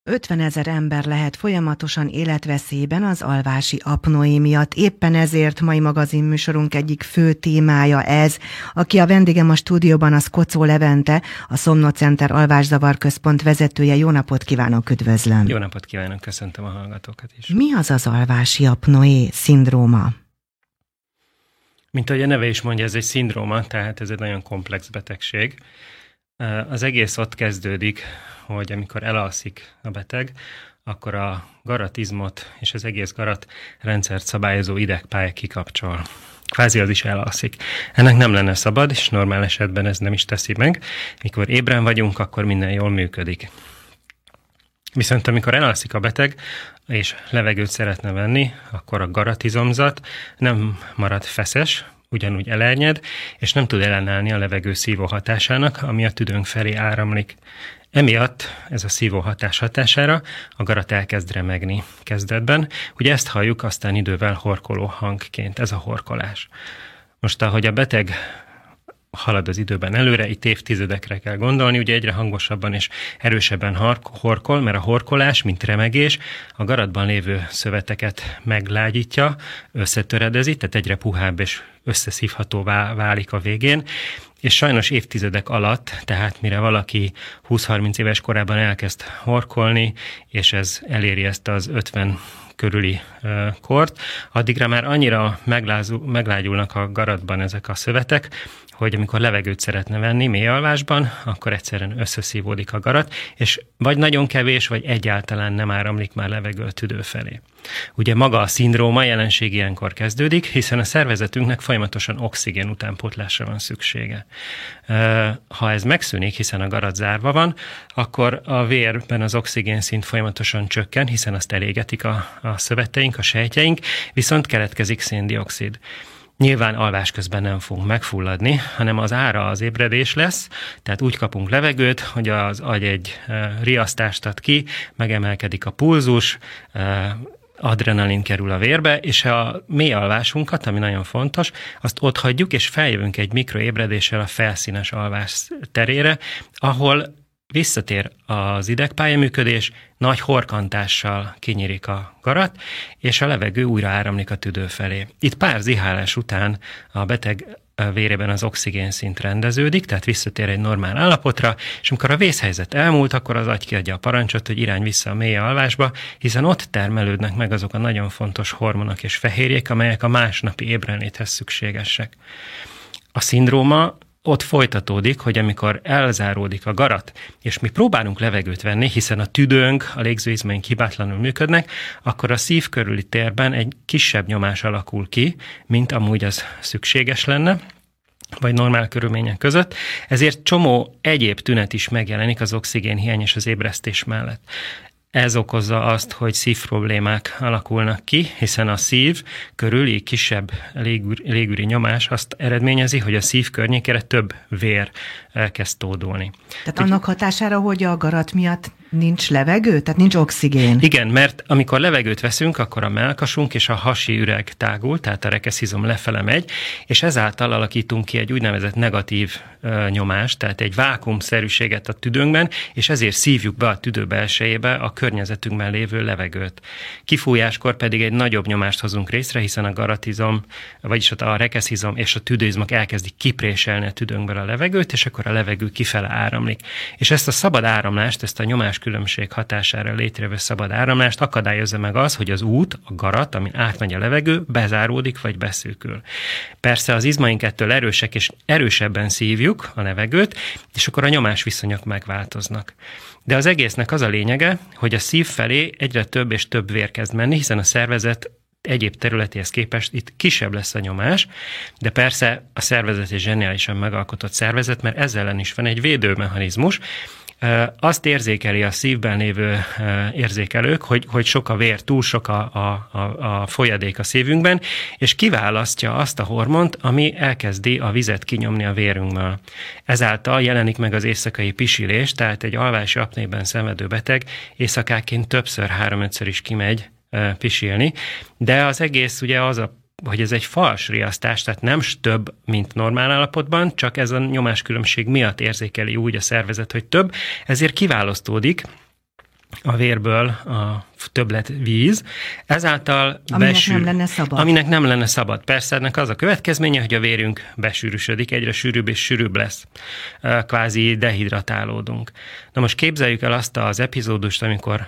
50 000 ember lehet folyamatosan életveszélyben az alvási apnoé miatt. Éppen ezért mai magazinműsorunk egyik fő témája ez. Aki a vendégem a stúdióban, az Kocó Levente, a Somnocenter Alvászavar Központ vezetője. Jó napot kívánok, üdvözlöm! Jó napot kívánok, köszöntöm a hallgatókat is! Mi az alvási apnoé szindróma? Mint ahogy a neve is mondja, ez egy szindróma, tehát ez egy nagyon komplex betegség. Az egész ott kezdődik, hogy amikor elalszik a beteg, akkor a garatizmot és az egész garatrendszert szabályozó idegpálya kikapcsol. Kvázi az is elalszik. Ennek nem lenne szabad, és normál esetben ez nem is teszi meg. Mikor ébren vagyunk, akkor minden jól működik. Viszont amikor elalszik a beteg, és levegőt szeretne venni, akkor a garatizomzat nem marad feszes, ugyanúgy elernyed, és nem tud ellenállni a levegő szívó hatásának, ami a tüdőnk felé áramlik. Emiatt ez a szívó hatás hatására a garat elkezd remegni kezdetben. Ugye ezt halljuk aztán idővel horkoló hangként, ez a horkolás. Most, ahogy a beteg halad az időben előre, itt évtizedekre kell gondolni, ugye egyre hangosabban és erősebben horkol, mert a horkolás, mint remegés, a garatban lévő szöveteket meglágyítja, összetöredezi, tehát egyre puhább és összeszívhatóvá válik a végén, és sajnos évtizedek alatt, tehát mire valaki 20-30 éves korában elkezd horkolni, és ez eléri ezt az 50 körüli kort, addigra már annyira meglágyulnak a garatban ezek a szövetek, hogy amikor levegőt szeretne venni mély alvásban, akkor egyszerűen összeszívódik a garat, és vagy nagyon kevés, vagy egyáltalán nem áramlik már levegő a tüdő felé. Ugye maga a szindróma jelenség ilyenkor kezdődik, hiszen a szervezetünknek folyamatosan oxigén utánpótlásra van szüksége. Ha ez megszűnik, hiszen a garat zárva van, akkor a vérben az oxigénszint folyamatosan csökken, hiszen azt elégetik a szöveteink, a sejtjeink, viszont keletkezik széndioxid. Nyilván alvás közben nem fogunk megfulladni, hanem az ára az ébredés lesz, tehát úgy kapunk levegőt, hogy az agy egy riasztást ad ki, megemelkedik a pulzus, adrenalin kerül a vérbe, és a mély alvásunkat, ami nagyon fontos, azt ott hagyjuk, és feljövünk egy mikroébredéssel a felszínes alvás terére, ahol visszatér az idegpályaműködés, nagy horkantással kinyírik a garat, és a levegő újra áramlik a tüdő felé. Itt pár zihálás után a beteg vérében az oxigénszint rendeződik, tehát visszatér egy normál állapotra, és amikor a vészhelyzet elmúlt, akkor az agy kiadja a parancsot, hogy irány vissza a mély alvásba, hiszen ott termelődnek meg azok a nagyon fontos hormonok és fehérjék, amelyek a másnapi ébrenléthez szükségesek. A szindróma ott folytatódik, hogy amikor elzáródik a garat, és mi próbálunk levegőt venni, hiszen a tüdőnk, a légzőizmaink hibátlanul működnek, akkor a szív körüli térben egy kisebb nyomás alakul ki, mint amúgy az szükséges lenne, vagy normál körülmények között, ezért csomó egyéb tünet is megjelenik az oxigénhiány és az ébresztés mellett. Ez okozza azt, hogy szívproblémák alakulnak ki, hiszen a szív körüli kisebb légüri nyomás azt eredményezi, hogy a szív környékére több vér elkezd tódulni. Tehát annak hatására, hogy a garat miatt nincs levegő? Tehát nincs oxigén? Igen, mert amikor levegőt veszünk, akkor a mellkasunk és a hasi üreg tágul, tehát a rekeszizom lefele megy, és ezáltal alakítunk ki egy úgynevezett negatív nyomást, tehát egy vákuumszerűséget a tüdőnkben, és ezért szívjuk be a tüdő belsejébe a környezetünkben lévő levegőt. Kifújáskor pedig egy nagyobb nyomást hozunk részre, hiszen a garatizom, vagyis a rekeszizom és a tüdőizmok elkezdik kipréselni a tüdőnkből a levegőt, és akkor a levegő kifele áramlik. És ezt a szabad áramlást, ezt a nyomás különbség hatására létrejövő szabad áramlást akadályozza meg az, hogy az út, a garat, amin átmegy a levegő, bezáródik vagy beszűkül. Persze az izmaink ettől erősek, és erősebben szívjuk a levegőt, és akkor a nyomásviszonyok megváltoznak. De az egésznek az a lényege, hogy a szív felé egyre több és több vér kezd menni, hiszen a szervezet egyéb területéhez képest itt kisebb lesz a nyomás, de persze a szervezet egy zseniálisan megalkotott szervezet, mert ezzel ellen is van egy védőmechanizmus. Azt érzékeli a szívben lévő érzékelők, hogy sok a vér, túl sok a folyadék a szívünkben, és kiválasztja azt a hormont, ami elkezdi a vizet kinyomni a vérünkből. Ezáltal jelenik meg az éjszakai pisilés, tehát egy alvási apnében szenvedő beteg éjszakáként többször, 3-5-ször is kimegy pisilni, de az egész ugye az hogy ez egy fals riasztás, tehát nem több, mint normál állapotban, csak ez a nyomáskülönbség miatt érzékeli úgy a szervezet, hogy több, ezért kiválasztódik a vérből a többlet víz, ezáltal aminek nem lenne szabad. Persze ennek az a következménye, hogy a vérünk besűrűsödik, egyre sűrűbb és sűrűbb lesz. Kvázi dehidratálódunk. Na most képzeljük el azt az epizódust, amikor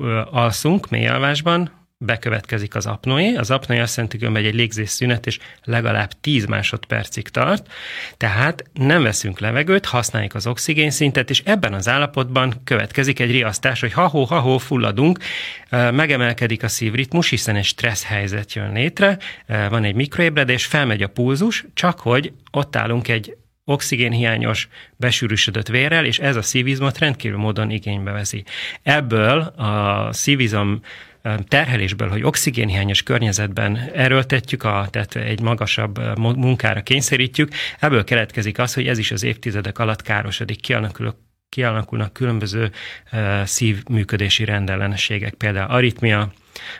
alszunk mély alvásban, bekövetkezik az apnoé. Az apnoé azt jelenti, hogy egy légzésszünet, és legalább 10 másodpercig tart, tehát nem veszünk levegőt, használjuk az oxigénszintet, és ebben az állapotban következik egy riasztás, hogy ha-hó, fulladunk, megemelkedik a szívritmus, hiszen egy stressz helyzet jön létre, van egy mikroébredés, felmegy a pulzus, csak hogy ott állunk egy oxigénhiányos, besűrűsödött vérrel, és ez a szívizmot rendkívül módon igénybe veszi. Ebből a szívizom terhelésből, hogy oxigénhiányos környezetben erőltetjük, tehát egy magasabb munkára kényszerítjük, ebből keletkezik az, hogy ez is az évtizedek alatt károsodik, kialakulnak különböző szívműködési rendellenességek, például aritmia,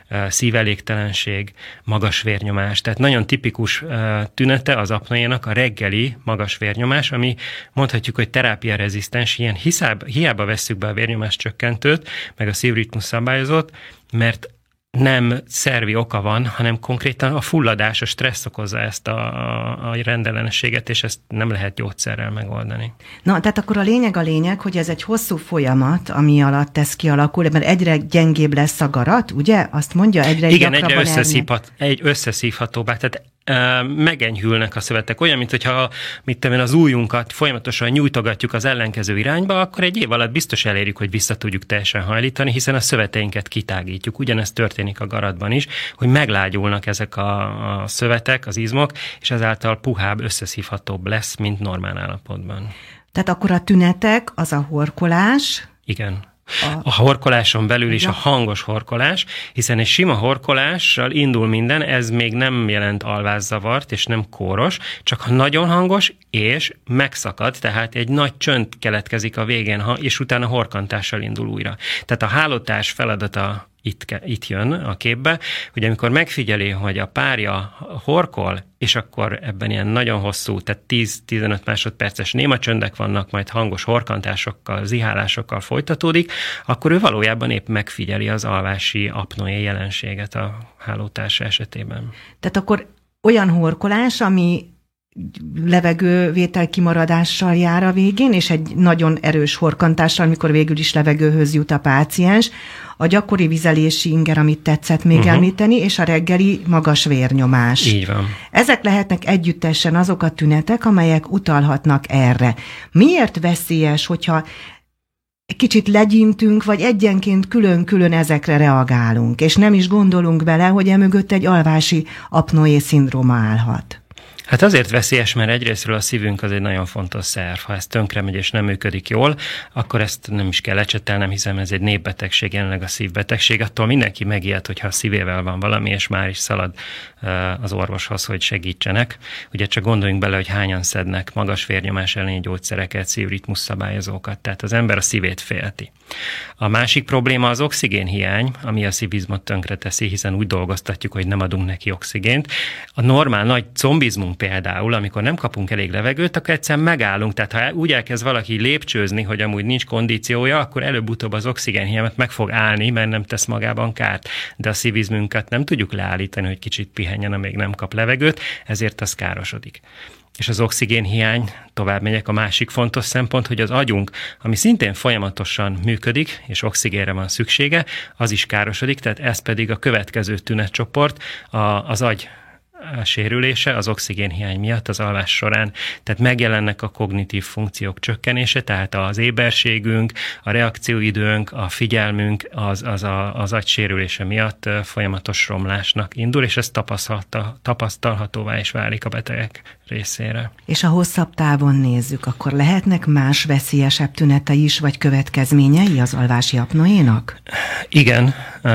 szívelégtelenség, magas vérnyomás. Tehát nagyon tipikus tünete az apnoénak a reggeli magas vérnyomás, ami mondhatjuk, hogy terápiarezisztens, ilyen hiába vesszük be a vérnyomás csökkentőt, meg a szívritmus szabályozót, mert nem szervi oka van, hanem konkrétan a fulladás, a stressz okozza ezt a rendellenességet, és ezt nem lehet gyógyszerrel megoldani. Na, tehát akkor a lényeg, hogy ez egy hosszú folyamat, ami alatt ez kialakul, mert egyre gyengébb lesz a garat, ugye? Azt mondja, egyre összeszívhatóbbá. Tehát megenyhülnek a szövetek. Olyan, mint hogyha az ujjunkat folyamatosan nyújtogatjuk az ellenkező irányba, akkor egy év alatt biztos elérjük, hogy vissza tudjuk teljesen hajlítani, hiszen a szöveteinket kitágítjuk. Ugyanezt történik a garatban is, hogy meglágyulnak ezek a szövetek, az izmok, és ezáltal puhább, összeszívhatóbb lesz, mint normál állapotban. Tehát akkor a tünetek, az a horkolás. Igen. A horkoláson belül is a hangos horkolás, hiszen egy sima horkolással indul minden, ez még nem jelent alvászavart, és nem kóros, csak ha nagyon hangos, és megszakad, tehát egy nagy csönd keletkezik a végén, és utána horkantással indul újra. Tehát a hálótárs feladata itt jön a képbe, hogy amikor megfigyeli, hogy a párja horkol, és akkor ebben ilyen nagyon hosszú, tehát 10-15 másodperces néma csöndek vannak, majd hangos horkantásokkal, zihálásokkal folytatódik, akkor ő valójában épp megfigyeli az alvási apnoé jelenséget a hálótársa esetében. Tehát akkor olyan horkolás, ami levegővétel kimaradással jár a végén, és egy nagyon erős horkantással, amikor végül is levegőhöz jut a páciens, a gyakori vizelési inger, amit tetszett még említeni, és a reggeli magas vérnyomás. Így van. Ezek lehetnek együttesen azok a tünetek, amelyek utalhatnak erre. Miért veszélyes, hogyha egy kicsit legyintünk, vagy egyenként külön-külön ezekre reagálunk, és nem is gondolunk bele, hogy emögött egy alvási apnoé szindróma állhat? Hát azért veszélyes, mert egyrésztről a szívünk az egy nagyon fontos szerv. Ha ez tönkre megy és nem működik jól, akkor ezt nem is kell lecsetelnem, hiszen ez egy népbetegség, jelenleg a szívbetegség. Attól mindenki megijed, hogyha a szívével van valami, és már is szalad az orvoshoz, hogy segítsenek. Ugye csak gondoljunk bele, hogy hányan szednek magas vérnyomás elleni gyógyszereket, szívritmus szabályozókat. Tehát az ember a szívét félti. A másik probléma az oxigénhiány, ami a szívizmot tönkreteszi, hiszen úgy dolgoztatjuk, hogy nem adunk neki oxigént. A normál nagy combizmunk például, amikor nem kapunk elég levegőt, akkor egyszerűen megállunk. Tehát ha úgy elkezd valaki lépcsőzni, hogy amúgy nincs kondíciója, akkor előbb-utóbb az oxigénhiány meg fog állni, mert nem tesz magában kárt. De a szívizmunkat nem tudjuk leállítani, hogy kicsit pihenjen, amíg nem kap levegőt, ezért az károsodik. És az oxigénhiány, tovább megyek, a másik fontos szempont, hogy az agyunk, ami szintén folyamatosan működik, és oxigénre van szüksége, az is károsodik, tehát ez pedig a következő tünetcsoport, az agy sérülése az oxigénhiány miatt az alvás során. Tehát megjelennek a kognitív funkciók csökkenése, tehát az éberségünk, a reakcióidőnk, a figyelmünk az agy sérülése miatt folyamatos romlásnak indul, és ez tapasztalhatóvá is válik a betegek részére. És a hosszabb távon nézzük, akkor lehetnek más veszélyesebb tünetei is, vagy következményei az alvási apnoénak? Igen,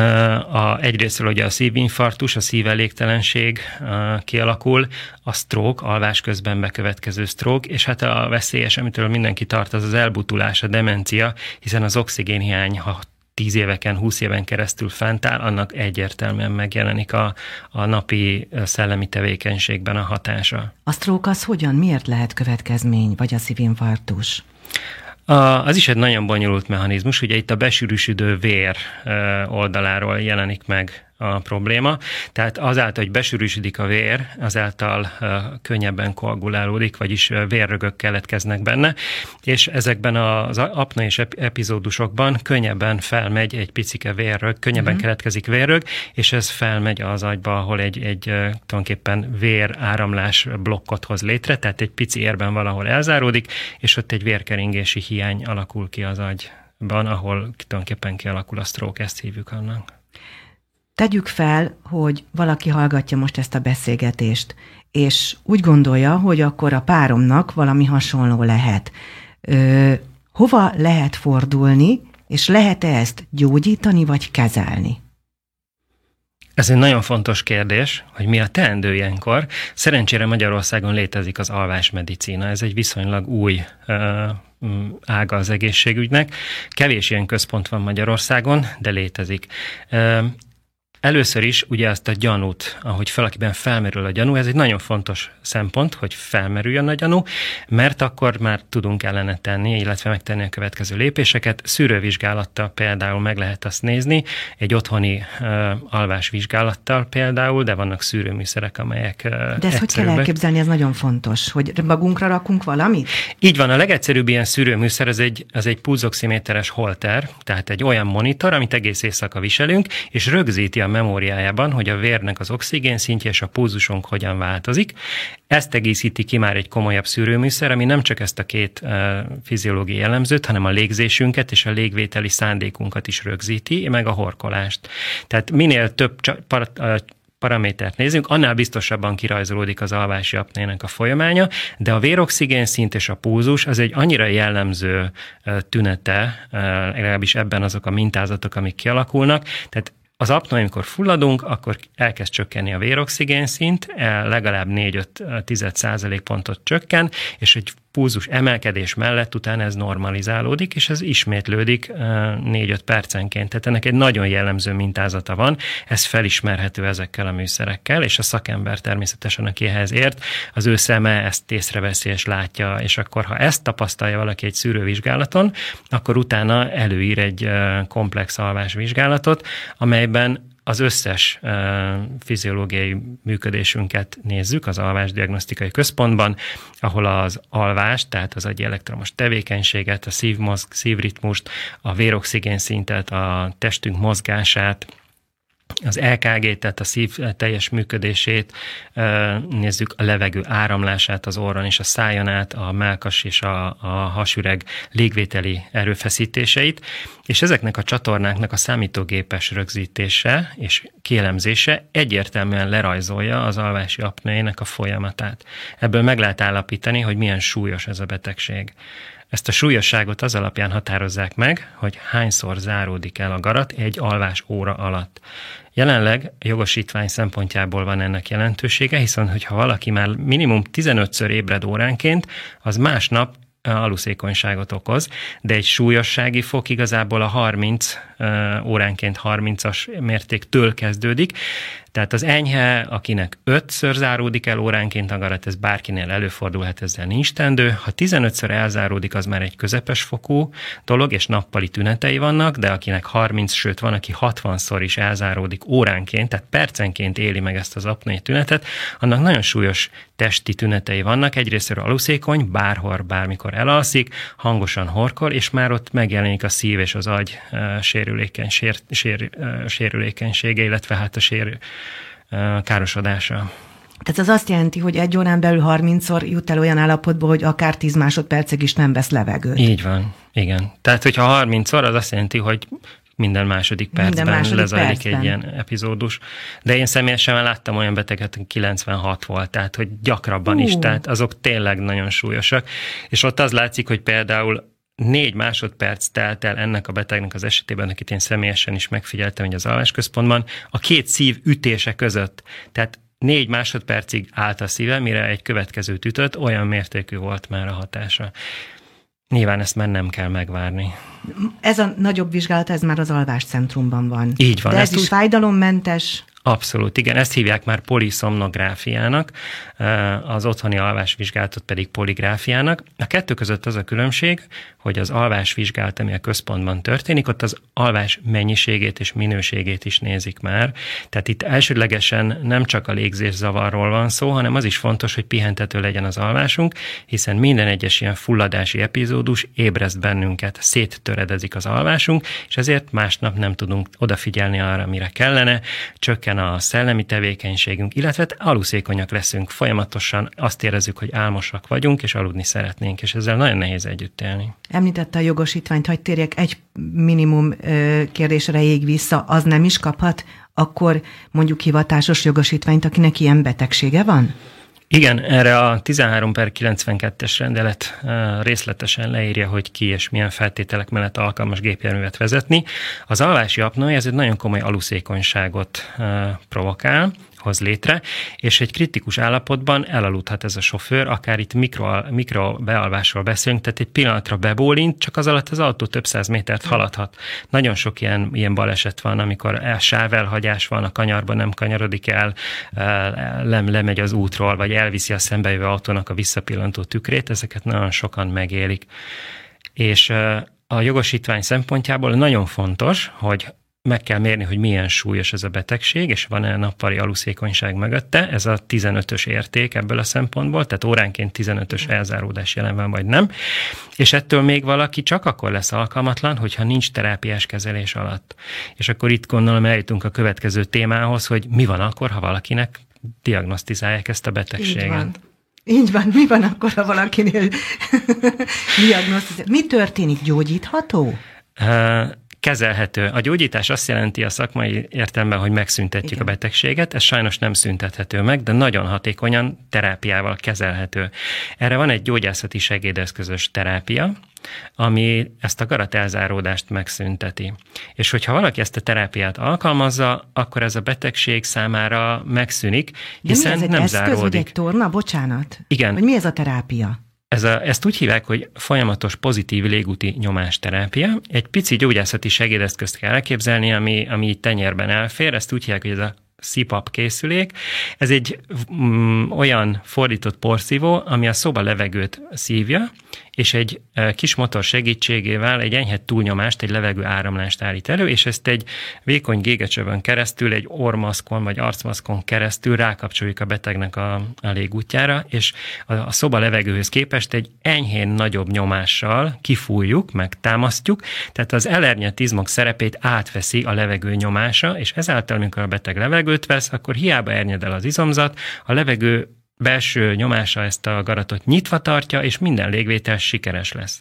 egyrésztről ugye a szívinfarktus, a szívelégtelenség kialakul, a stroke, alvás közben bekövetkező stroke, és hát a veszélyes, amitől mindenki tart, az elbutulás, a demencia, hiszen az oxigénhiány, ha 10 éveken, 20 éven keresztül fent áll, annak egyértelműen megjelenik a napi szellemi tevékenységben a hatása. A stroke az hogyan, miért lehet következmény, vagy a szívinfarktus? Az is egy nagyon bonyolult mechanizmus, ugye itt a besűrűsödő vér oldaláról jelenik meg a probléma. Tehát azáltal, hogy besűrűsödik a vér, azáltal könnyebben koagulálódik, vagyis vérrögök keletkeznek benne, és ezekben az apnoés epizódusokban könnyebben felmegy egy picike vérrög, könnyebben keletkezik vérrög, és ez felmegy az agyba, ahol egy tulajdonképpen véráramlás blokkot hoz létre, tehát egy pici érben valahol elzáródik, és ott egy vérkeringési hiány alakul ki az agyban, ahol tulajdonképpen kialakul a stroke, ezt hívjuk annak. Tegyük fel, hogy valaki hallgatja most ezt a beszélgetést, és úgy gondolja, hogy akkor a páromnak valami hasonló lehet. Hova lehet fordulni, és lehet-e ezt gyógyítani, vagy kezelni? Ez egy nagyon fontos kérdés, hogy mi a teendő ilyenkor. Szerencsére Magyarországon létezik az alvásmedicína, ez egy viszonylag új ága az egészségügynek. Kevés ilyen központ van Magyarországon, de létezik. Először is ugye azt a gyanút, ahogy valakiben felmerül a gyanú, ez egy nagyon fontos szempont, hogy felmerüljön a gyanú, mert akkor már tudunk ellene tenni, illetve megtenni a következő lépéseket. Szűrővizsgálattal például meg lehet azt nézni, egy otthoni alvásvizsgálattal például, de vannak szűrőműszerek, amelyek De ezt hogy kell elképzelni, ez nagyon fontos, hogy magunkra rakunk valamit? Így van, a legegyszerűbb ilyen szűrőműszer, ez egy pulzoximéteres holter, tehát egy olyan monitor, amit egész éjszaka viselünk, és rögzíti a memóriájában, hogy a vérnek az oxigén szintje és a pulzusunk hogyan változik. Ezt egészíti ki már egy komolyabb szűrőműszer, ami nem csak ezt a két fiziológiai jellemzőt, hanem a légzésünket és a légvételi szándékunkat is rögzíti, meg a horkolást. Tehát minél több paramétert nézünk, annál biztosabban kirajzolódik az alvási apnének a folyamánya, de a véroxigén szint és a pulzus az egy annyira jellemző tünete, legalábbis ebben azok a mintázatok, amik kialakulnak, tehát az apnoé, amikor fulladunk, akkor elkezd csökkenni a véroxigén szint, legalább 4-5 pontot csökken, és egy pulzus emelkedés mellett utána ez normalizálódik, és ez ismétlődik 4-5 percenként. Tehát ennek egy nagyon jellemző mintázata van, ez felismerhető ezekkel a műszerekkel, és a szakember természetesen, aki ehhez ért, az ő szeme ezt észreveszi és látja, és akkor, ha ezt tapasztalja valaki egy szűrővizsgálaton, akkor utána előír egy komplex alvásvizsgálatot, amelyben az összes fiziológiai működésünket nézzük az alvásdiagnosztikai központban, ahol az alvást, tehát az agyi elektromos tevékenységet, a szívritmust, a véroxigén szintet, a testünk mozgását, az EKG, tehát a szív teljes működését, nézzük a levegő áramlását az orron és a szájon át, a mellkas és a hasüreg légvételi erőfeszítéseit, és ezeknek a csatornáknak a számítógépes rögzítése és kielemzése egyértelműen lerajzolja az alvási apnéinek a folyamatát. Ebből meg lehet állapítani, hogy milyen súlyos ez a betegség. Ezt a súlyosságot az alapján határozzák meg, hogy hányszor záródik el a garat egy alvás óra alatt. Jelenleg jogosítvány szempontjából van ennek jelentősége, hiszen hogyha valaki már minimum 15-ször ébred óránként, az másnap aluszékonyságot okoz, de egy súlyossági fok igazából a 30 óránként 30-as mértéktől kezdődik. Tehát az enyhe, akinek 5-ször záródik el óránként a garat, ez bárkinél előfordulhat, ezzel nincs tendő. Ha 15-ször elzáródik, az már egy közepes fokú dolog, és nappali tünetei vannak, de akinek 30, sőt van, aki 60-szor is elzáródik óránként, tehát percenként éli meg ezt az apné tünetet, annak nagyon súlyos testi tünetei vannak. Egyrésztről aluszékony, bárhol, bármikor elalszik, hangosan horkol, és már ott megjelenik a szív és az agy sérülékenysége, illetve hát a károsodása. Tehát az azt jelenti, hogy egy órán belül 30-szor jut el olyan állapotba, hogy akár 10 másodpercig is nem vesz levegőt. Így van, igen. Tehát, hogyha 30-szor, az azt jelenti, hogy minden második percben lezajlik egy ilyen epizódus. De én személyesen láttam olyan beteget, 96 volt, tehát hogy gyakrabban is, tehát azok tényleg nagyon súlyosak. És ott az látszik, hogy például 4 másodperc telt el ennek a betegnek az esetében, akit én személyesen is megfigyeltem, hogy az alvásközpontban, a 2 szív ütése között. Tehát 4 másodpercig állt a szíve, mire egy következőt ütött, olyan mértékű volt már a hatása. Nyilván ezt már nem kell megvárni. Ez a nagyobb vizsgálat, ez már az alváscentrumban van. Így van. De ez is fájdalommentes? Abszolút, igen. Ezt hívják már poliszomnográfiának, az otthoni alvásvizsgálatot pedig poligráfiának. A kettő között az a különbség, hogy az alvásvizsgálat, ami a központban történik, ott az alvás mennyiségét és minőségét is nézik már. Tehát itt elsődlegesen nem csak a légzészavarról van szó, hanem az is fontos, hogy pihentető legyen az alvásunk, hiszen minden egyes ilyen fulladási epizódus ébreszt bennünket, széttöredezik az alvásunk, és ezért másnap nem tudunk odafigyelni arra, mire kellene, csökken a szellemi tevékenységünk, illetve aluszékonyak leszünk, folyamatosan azt érezzük, hogy álmosak vagyunk, és aludni szeretnénk, és ezzel nagyon nehéz együtt élni. Említette a jogosítványt, hogy térjek egy minimum kérdésre ég vissza, az nem is kaphat akkor mondjuk hivatásos jogosítványt, akinek ilyen betegsége van? Igen, erre a 13/92-es rendelet részletesen leírja, hogy ki és milyen feltételek mellett alkalmas gépjárművet vezetni. Az alvási apnoé ez egy nagyon komoly aluszékonyságot provokál, hoz létre, és egy kritikus állapotban elaludhat ez a sofőr, akár itt mikro bealvásról beszélünk, tehát egy pillanatra bebólint, csak az alatt az autó több száz métert haladhat. Nagyon sok ilyen baleset van, amikor sávelhagyás van, a kanyarban nem kanyarodik el, lemegy az útról, vagy elviszi a szembejövő autónak a visszapillantó tükrét, ezeket nagyon sokan megélik. És a jogosítvány szempontjából nagyon fontos, hogy meg kell mérni, hogy milyen súlyos ez a betegség, és van-e nappali aluszékonyság mögötte. Ez a 15-ös érték ebből a szempontból, tehát óránként 15-ös elzáródás jelen van, vagy nem. És ettől még valaki csak akkor lesz alkalmatlan, hogyha nincs terápiás kezelés alatt. És akkor itt gondolom eljutunk a következő témához, hogy mi van akkor, ha valakinek diagnosztizálják ezt a betegséget. Így van. Mi van akkor, ha valakinél diagnosztizálják? Mi történik? Gyógyítható? Kezelhető. A gyógyítás azt jelenti a szakmai értelemben, hogy megszüntetjük a betegséget, ez sajnos nem szüntethető meg, de nagyon hatékonyan terápiával kezelhető. Erre van egy gyógyászati segédeszközös terápia, ami ezt a garatelzáródást megszünteti. És hogyha valaki ezt a terápiát alkalmazza, akkor ez a betegség számára megszűnik, hiszen nem eszköz, záródik. Vagy egy torna? Bocsánat. Igen. Hogy mi ez a terápia? Ezt úgy hívják, hogy folyamatos pozitív légúti nyomásterápia. Egy pici gyógyászati segédeszközt kell elképzelni, ami így tenyérben elfér. Ezt úgy hívják, hogy ez a CPAP készülék. Ez egy olyan fordított porszívó, ami a szoba levegőt szívja, és egy kis motor segítségével egy enyhe túlnyomást, egy levegő áramlást állít elő, és ezt egy vékony gégecsövön keresztül, egy orrmaszkon vagy arcmaszkon keresztül rákapcsoljuk a betegnek a légútjára, és a szoba levegőhöz képest egy enyhén nagyobb nyomással kifújjuk, meg támasztjuk, tehát az elernyett izmok szerepét átveszi a levegő nyomása, és ezáltal, amikor a beteg levegőt vesz, akkor hiába ernyed el az izomzat, a levegő belső nyomása ezt a garatot nyitva tartja, és minden légvétel sikeres lesz.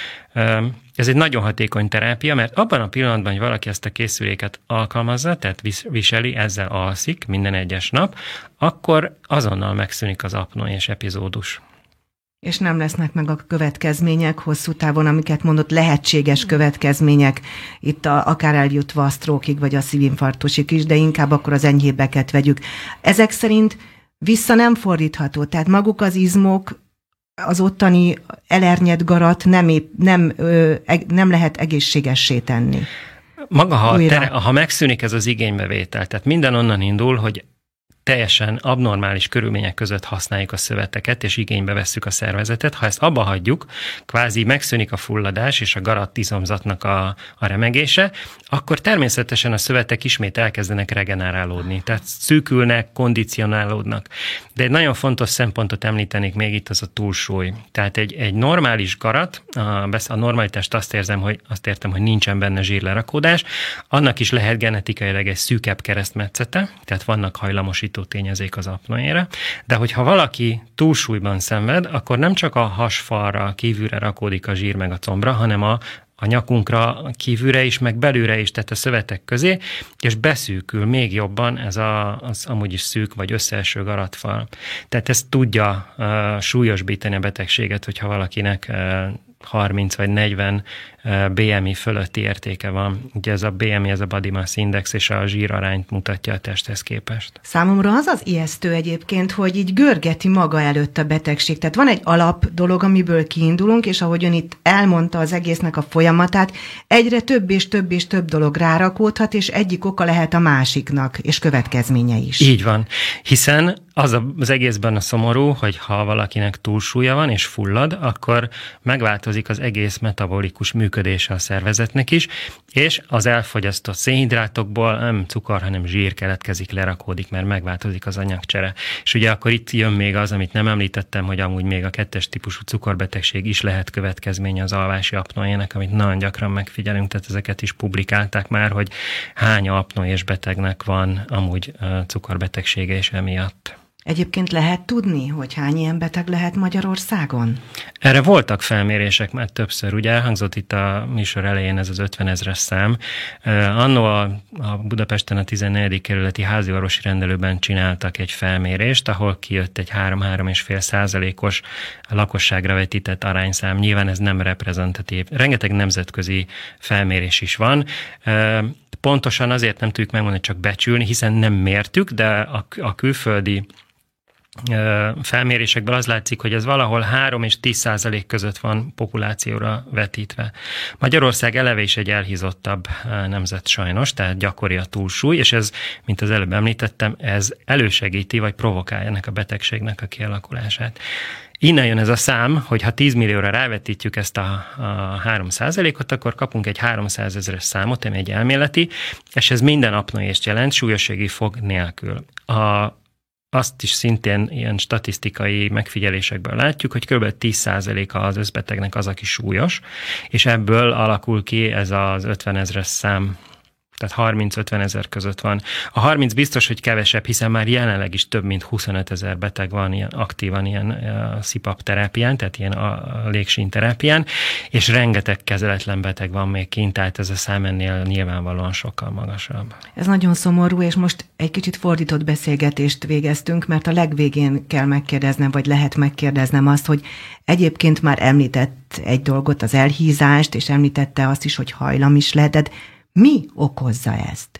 Ez egy nagyon hatékony terápia, mert abban a pillanatban, hogy valaki ezt a készüléket alkalmazza, tehát viseli, ezzel alszik minden egyes nap, akkor azonnal megszűnik az apnoés epizódus. És nem lesznek meg a következmények hosszú távon, amiket mondott, lehetséges következmények, itt akár eljutva a sztrókig, vagy a szívinfarktusig is, de inkább akkor az enyhébbeket vegyük. Ezek szerint vissza nem fordítható, tehát maguk az izmok, az ottani elernyett garat nem lehet egészségessé tenni. Maga, ha megszűnik ez az igénybevétel, tehát minden onnan indul, hogy teljesen abnormális körülmények között használjuk a szöveteket, és igénybe vesszük a szervezetet. Ha ezt abba hagyjuk, kvázi megszűnik a fulladás és a garat izomzatnak a remegése, akkor természetesen a szövetek ismét elkezdenek regenerálódni. Tehát szűkülnek, kondicionálódnak. De egy nagyon fontos szempontot említenék még itt, az a túlsúly. Tehát egy normális garat, a normalitást azt értem, hogy nincsen benne zsírlerakódás, annak is lehet genetikailag egy szűkebb keresztmetszete, tehát vannak hajlamosító tényezék az apnoéra, de hogyha valaki túlsúlyban szenved, akkor nem csak a hasfalra kívülre rakódik a zsír meg a combra, hanem a nyakunkra kívülre is, meg belülre is, tehát a szövetek közé, és beszűkül még jobban ez az amúgy is szűk vagy összeeső garatfal. Tehát ez tudja súlyosbítani a betegséget, hogyha valakinek 30 vagy 40 BMI fölötti értéke van. Ugye ez a BMI, ez a Body Mass Index, és a zsírarányt mutatja a testhez képest. Számomra az ijesztő egyébként, hogy így görgeti maga előtt a betegség. Tehát van egy alap dolog, amiből kiindulunk, és ahogy ön itt elmondta az egésznek a folyamatát, egyre több és több és több dolog rárakódhat, és egyik oka lehet a másiknak, és következménye is. Így van, hiszen az egészben a szomorú, hogy ha valakinek túlsúlya van és fullad, akkor megváltozik az egész metabolikus működése a szervezetnek is, és az elfogyasztott szénhidrátokból nem cukor, hanem zsír keletkezik, lerakódik, mert megváltozik az anyagcsere. És ugye akkor itt jön még az, amit nem említettem, hogy amúgy még a 2-es típusú cukorbetegség is lehet következménye az alvási apnoének, amit nagyon gyakran megfigyelünk, tehát ezeket is publikálták már, hogy hány apnoés betegnek van amúgy cukorbetegsége és emiatt. Egyébként lehet tudni, hogy hány ilyen beteg lehet Magyarországon? Erre voltak felmérések már többször, ugye elhangzott itt a műsor elején ez az 50 000-es szám. Anno a Budapesten a 14. kerületi háziorvosi rendelőben csináltak egy felmérést, ahol kijött egy 3-3,5%-os lakosságra vetített arányszám. Nyilván ez nem reprezentatív. Rengeteg nemzetközi felmérés is van. Pontosan azért nem tudjuk megmondani, csak becsülni, hiszen nem mértük, de a külföldi felmérésekből az látszik, hogy ez valahol 3 és 10% között van populációra vetítve. Magyarország eleve is egy elhízottabb nemzet sajnos, tehát gyakori a túlsúly, és ez, mint az előbb említettem, ez elősegíti, vagy provokálja ennek a betegségnek a kialakulását. Innen jön ez a szám, hogy ha 10 millióra rávetítjük ezt a 3%-ot, akkor kapunk egy 300 000-es számot, ami egy elméleti, és ez minden apnoést jelent, súlyosségi fog nélkül. Azt is szintén ilyen statisztikai megfigyelésekből látjuk, hogy kb. 10%-a az összbetegnek az, aki súlyos, és ebből alakul ki ez az 50 000-es szám, tehát 30-50 000 között van. A 30 biztos, hogy kevesebb, hiszen már jelenleg is több mint 25 000 beteg van ilyen aktívan ilyen CPAP terápián, tehát ilyen a légsínterápián, és rengeteg kezeletlen beteg van még kint, tehát ez a szám ennél nyilvánvalóan sokkal magasabb. Ez nagyon szomorú, és most egy kicsit fordított beszélgetést végeztünk, mert a legvégén kell megkérdeznem, vagy lehet megkérdeznem azt, hogy egyébként már említett egy dolgot, az elhízást, és említette azt is, hogy hajlam is lehet. Mi okozza ezt?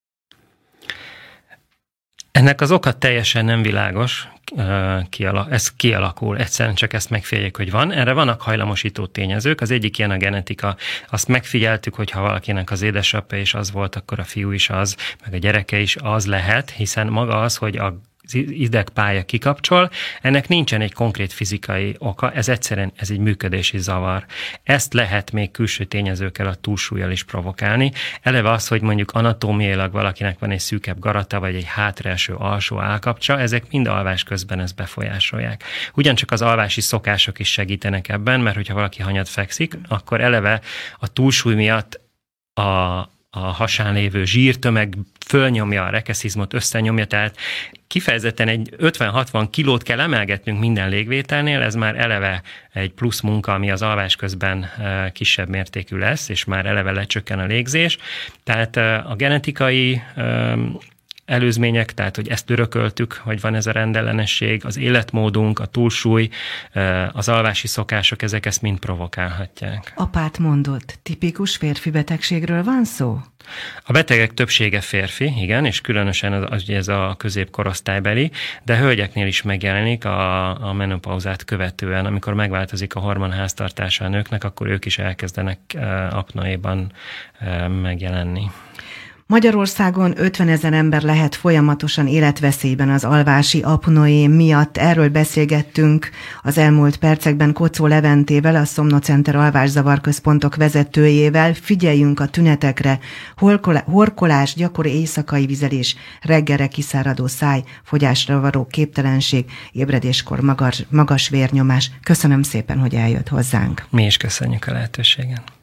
Ennek az oka teljesen nem világos, ez kialakul, egyszerűen csak ezt megfigyeljük, hogy van. Erre vannak hajlamosító tényezők, az egyik ilyen a genetika. Azt megfigyeltük, hogy ha valakinek az édesapja is az volt, akkor a fiú is az, meg a gyereke is az lehet, hiszen maga az, hogy a idegpálya kikapcsol, ennek nincsen egy konkrét fizikai oka, ez egyszerűen ez egy működési zavar. Ezt lehet még külső tényezőkkel, a túlsúllyal is provokálni. Eleve az, hogy mondjuk anatómiailag valakinek van egy szűkebb garata, vagy egy hátraeső alsó állkapcsa, ezek mind alvás közben ezt befolyásolják. Ugyancsak az alvási szokások is segítenek ebben, mert hogyha valaki hanyat fekszik, akkor eleve a túlsúly miatt a hasán lévő zsírtömeg fölnyomja a rekeszizmot, összenyomja, tehát kifejezetten egy 50-60 kilót kell emelgetnünk minden légvételnél, ez már eleve egy plusz munka, ami az alvás közben kisebb mértékű lesz, és már eleve lecsökken a légzés. Tehát a genetikai előzmények, tehát hogy ezt örököltük, hogy van ez a rendellenesség, az életmódunk, a túlsúly, az alvási szokások, ezek ezt mind provokálhatják. Apát mondott, tipikus férfi betegségről van szó? A betegek többsége férfi, igen, és különösen ez a középkorosztálybeli, de hölgyeknél is megjelenik a menopauzát követően, amikor megváltozik a hormonháztartása a nőknek, akkor ők is elkezdenek apnoéban megjelenni. Magyarországon 50 000 ember lehet folyamatosan életveszélyben az alvási apnoé miatt. Erről beszélgettünk az elmúlt percekben Kocó Leventével, a Somnocenter alvászavarközpontok vezetőjével. Figyeljünk a tünetekre: horkolás, gyakori éjszakai vizelés, reggelre kiszáradó száj, fogyásra való képtelenség, ébredéskor magas vérnyomás. Köszönöm szépen, hogy eljött hozzánk. Mi is köszönjük a lehetőséget.